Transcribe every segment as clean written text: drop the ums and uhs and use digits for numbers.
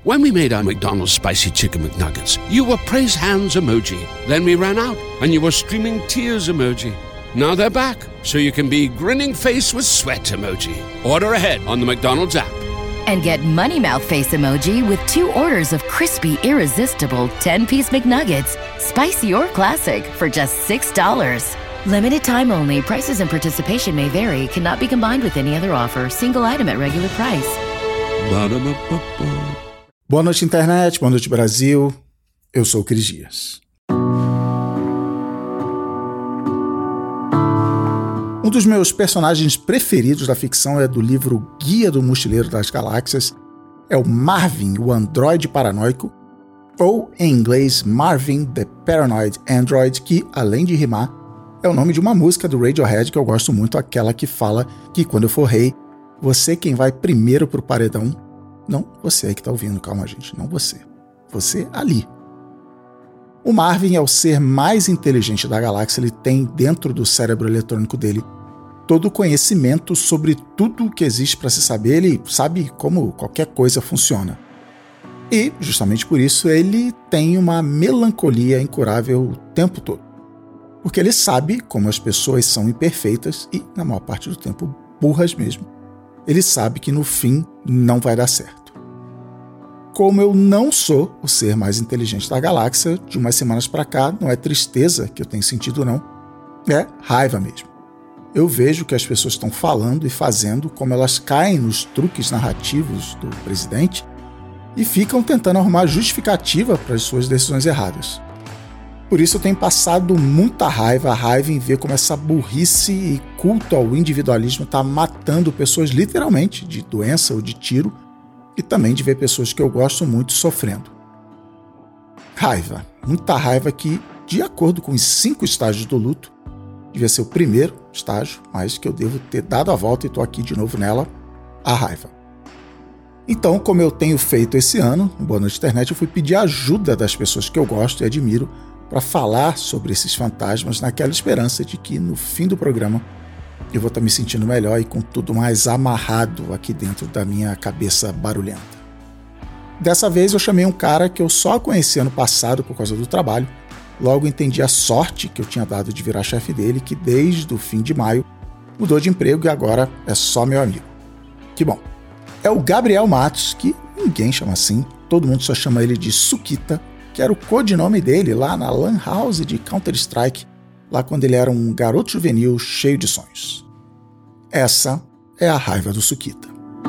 When we made our McDonald's Spicy Chicken McNuggets, you were praise hands emoji. Then we ran out and you were streaming tears emoji. Now they're back, so you can be grinning face with sweat emoji. Order ahead on the McDonald's app. And get Money Mouth Face emoji with 2 orders of crispy, irresistible 10-piece McNuggets, spicy or classic, for just $6. Limited time only. Prices and participation may vary. Cannot be combined with any other offer. Single item at regular price. Boa noite, internet. Boa noite, Brasil. Eu sou o Cris Dias. Um dos meus personagens preferidos da ficção é do livro Guia do Mochileiro das Galáxias. É o Marvin, o androide paranoico, ou, em inglês, Marvin the Paranoid Android, que, além de rimar, é o nome de uma música do Radiohead que eu gosto muito, aquela que fala que quando eu for rei, você quem vai primeiro pro paredão. Não você aí que tá ouvindo, calma gente, não você. Você ali. O Marvin é o ser mais inteligente da galáxia, ele tem dentro do cérebro eletrônico dele todo o conhecimento sobre tudo que existe para se saber, ele sabe como qualquer coisa funciona. E, justamente por isso, ele tem uma melancolia incurável o tempo todo. Porque ele sabe como as pessoas são imperfeitas e, na maior parte do tempo, burras mesmo. Ele sabe que no fim não vai dar certo. Como eu não sou o ser mais inteligente da galáxia, de umas semanas pra cá, não é tristeza que eu tenho sentido não, é raiva mesmo. Eu vejo que as pessoas estão falando e fazendo, como elas caem nos truques narrativos do presidente e ficam tentando arrumar justificativa para as suas decisões erradas. Por isso eu tenho passado muita raiva em ver como essa burrice e culto ao individualismo está matando pessoas literalmente de doença ou de tiro e também de ver pessoas que eu gosto muito sofrendo. Raiva, muita raiva que, de acordo com os 5 estágios do luto, devia ser o primeiro estágio, mas que eu devo ter dado a volta e estou aqui de novo nela, a raiva. Então, como eu tenho feito esse ano, no Boa Noite Internet, eu fui pedir ajuda das pessoas que eu gosto e admiro para falar sobre esses fantasmas naquela esperança de que no fim do programa eu vou estar me sentindo melhor e com tudo mais amarrado aqui dentro da minha cabeça barulhenta. Dessa vez eu chamei um cara que eu só conheci ano passado por causa do trabalho, logo entendi a sorte que eu tinha dado de virar chefe dele, que desde o fim de maio mudou de emprego e agora é só meu amigo. Que bom. É o Gabriel Matos, que ninguém chama assim, todo mundo só chama ele de Suquita, que era o codinome dele lá na Lan House de Counter-Strike, lá quando ele era um garoto juvenil cheio de sonhos. Essa é a raiva do Suquita.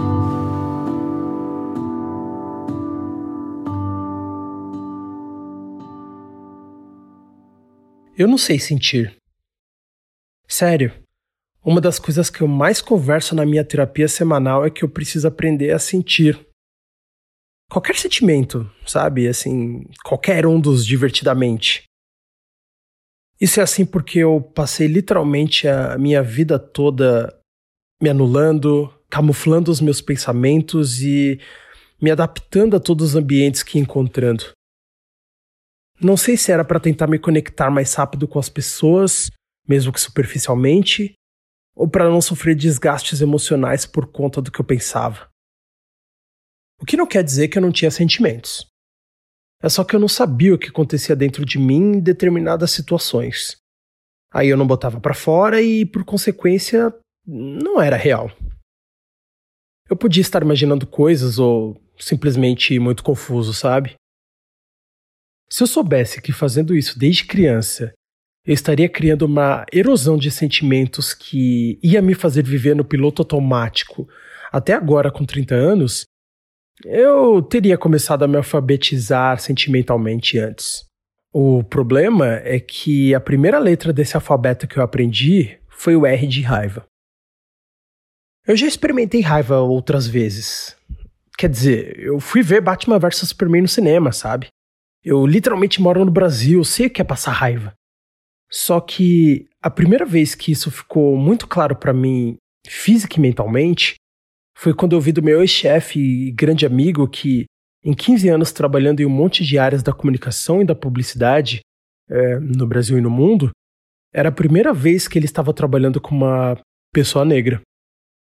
Eu não sei sentir. Sério, uma das coisas que eu mais converso na minha terapia semanal é que eu preciso aprender a sentir. Qualquer sentimento, sabe? Assim, qualquer um dos divertidamente. Isso é assim porque eu passei literalmente a minha vida toda me anulando, camuflando os meus pensamentos e me adaptando a todos os ambientes que ia encontrando. Não sei se era para tentar me conectar mais rápido com as pessoas, mesmo que superficialmente, ou para não sofrer desgastes emocionais por conta do que eu pensava. O que não quer dizer que eu não tinha sentimentos. É só que eu não sabia o que acontecia dentro de mim em determinadas situações. Aí eu não botava pra fora e, por consequência, não era real. Eu podia estar imaginando coisas ou simplesmente muito confuso, sabe? Se eu soubesse que fazendo isso desde criança, eu estaria criando uma erosão de sentimentos que ia me fazer viver no piloto automático até agora com 30 anos, eu teria começado a me alfabetizar sentimentalmente antes. O problema é que a primeira letra desse alfabeto que eu aprendi foi o R de raiva. Eu já experimentei raiva outras vezes. Quer dizer, eu fui ver Batman vs Superman no cinema, sabe? Eu literalmente moro no Brasil, eu sei o que é passar raiva. Só que a primeira vez que isso ficou muito claro pra mim, física e mentalmente, foi quando eu vi do meu ex-chefe e grande amigo que, em 15 anos trabalhando em um monte de áreas da comunicação e da publicidade, no Brasil e no mundo, era a primeira vez que ele estava trabalhando com uma pessoa negra.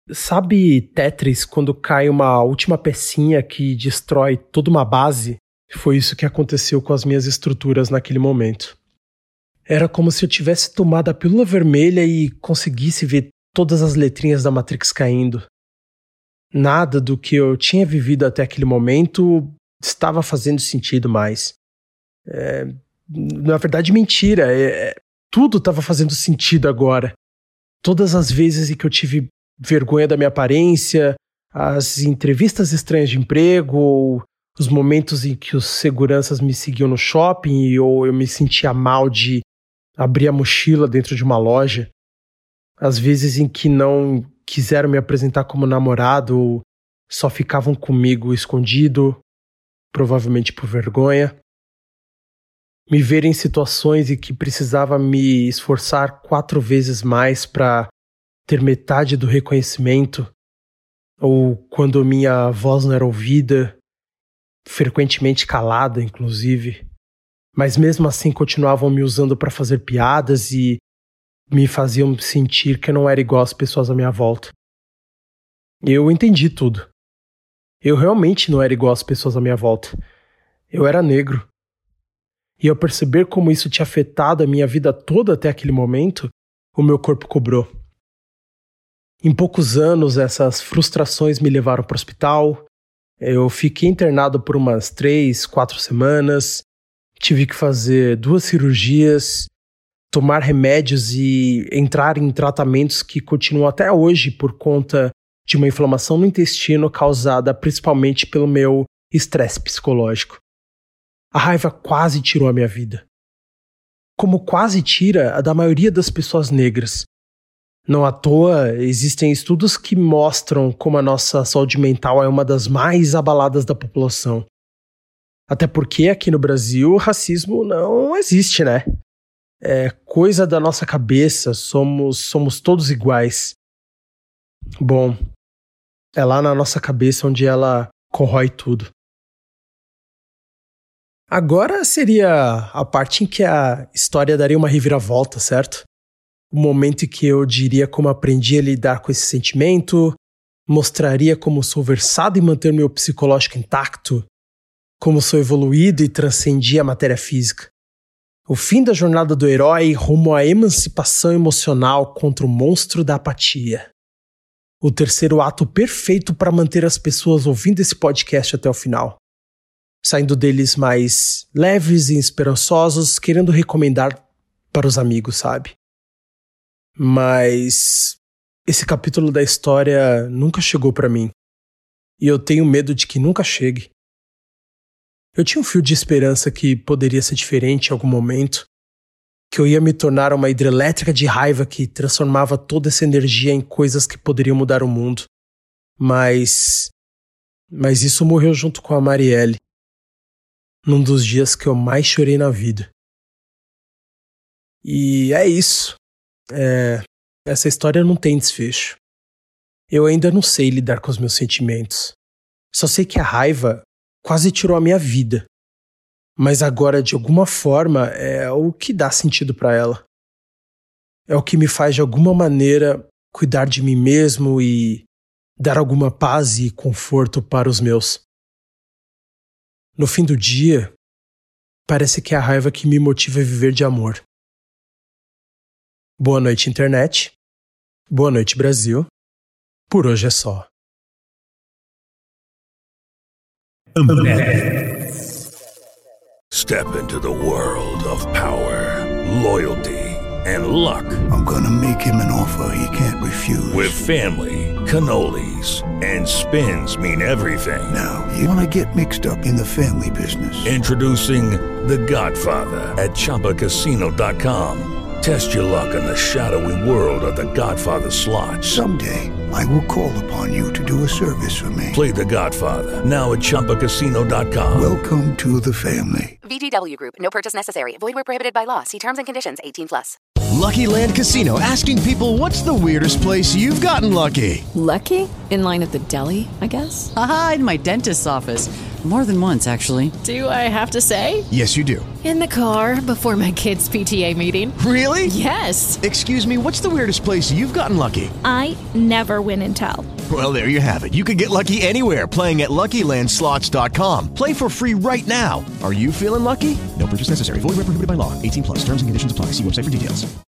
Sabe Tetris, quando cai uma última pecinha que destrói toda uma base? Foi isso que aconteceu com as minhas estruturas naquele momento. Era como se eu tivesse tomado a pílula vermelha e conseguisse ver todas as letrinhas da Matrix caindo. Nada do que eu tinha vivido até aquele momento estava fazendo sentido mais. Na verdade, mentira. Tudo estava fazendo sentido agora. Todas as vezes em que eu tive vergonha da minha aparência, as entrevistas estranhas de emprego, os momentos em que os seguranças me seguiam no shopping ou eu me sentia mal de abrir a mochila dentro de uma loja, as vezes em que não quiseram me apresentar como namorado ou só ficavam comigo escondido, provavelmente por vergonha. Me ver em situações em que precisava me esforçar 4 vezes mais para ter metade do reconhecimento, ou quando minha voz não era ouvida, frequentemente calada, inclusive, mas mesmo assim continuavam me usando para fazer piadas e me faziam sentir que eu não era igual às pessoas à minha volta. Eu entendi tudo. Eu realmente não era igual às pessoas à minha volta. Eu era negro. E ao perceber como isso tinha afetado a minha vida toda até aquele momento, o meu corpo cobrou. Em poucos anos, essas frustrações me levaram para o hospital. Eu fiquei internado por umas 3, 4 semanas. Tive que fazer 2 cirurgias, tomar remédios e entrar em tratamentos que continuam até hoje por conta de uma inflamação no intestino causada principalmente pelo meu estresse psicológico. A raiva quase tirou a minha vida. Como quase tira a da maioria das pessoas negras. Não à toa, existem estudos que mostram como a nossa saúde mental é uma das mais abaladas da população. Até porque aqui no Brasil o racismo não existe, né? É coisa da nossa cabeça, somos todos iguais. Bom, é lá na nossa cabeça onde ela corrói tudo. Agora seria a parte em que a história daria uma reviravolta, certo? O momento em que eu diria como aprendi a lidar com esse sentimento, mostraria como sou versado em manter meu psicológico intacto, como sou evoluído e transcendi a matéria física. O fim da jornada do herói rumo à emancipação emocional contra o monstro da apatia. O terceiro ato perfeito para manter as pessoas ouvindo esse podcast até o final. Saindo deles mais leves e esperançosos, querendo recomendar para os amigos, sabe? Mas esse capítulo da história nunca chegou para mim. E eu tenho medo de que nunca chegue. Eu tinha um fio de esperança que poderia ser diferente em algum momento, que eu ia me tornar uma hidrelétrica de raiva que transformava toda essa energia em coisas que poderiam mudar o mundo. Mas isso morreu junto com a Marielle, num dos dias que eu mais chorei na vida. E é isso. Essa história não tem desfecho. Eu ainda não sei lidar com os meus sentimentos. Só sei que a raiva quase tirou a minha vida. Mas agora, de alguma forma, é o que dá sentido para ela. É o que me faz, de alguma maneira, cuidar de mim mesmo e dar alguma paz e conforto para os meus. No fim do dia, parece que é a raiva que me motiva a viver de amor. Boa noite, internet. Boa noite, Brasil. Por hoje é só. Step into the world of power, loyalty, and luck. I'm gonna make him an offer he can't refuse. With family, cannolis, and spins mean everything. Now, you wanna get mixed up in the family business. Introducing The Godfather at ChumbaCasino.com. Test your luck in the shadowy world of The Godfather slot. Someday, I will call upon you to do a service for me. Play The Godfather, now at ChumbaCasino.com. Welcome to the family. VGW Group. No purchase necessary. Void where prohibited by law. See terms and conditions. 18+. Lucky Land Casino, asking people, what's the weirdest place you've gotten lucky? Lucky? In line at the deli, I guess? Aha, in my dentist's office. More than once, actually. Do I have to say? Yes, you do. In the car before my kids' PTA meeting. Really? Yes. Excuse me, what's the weirdest place you've gotten lucky? I never win and tell. Well, there you have it. You can get lucky anywhere, playing at LuckyLandSlots.com. Play for free right now. Are you feeling lucky? No purchase necessary. Void where prohibited by law. 18+. Terms and conditions apply. See website for details.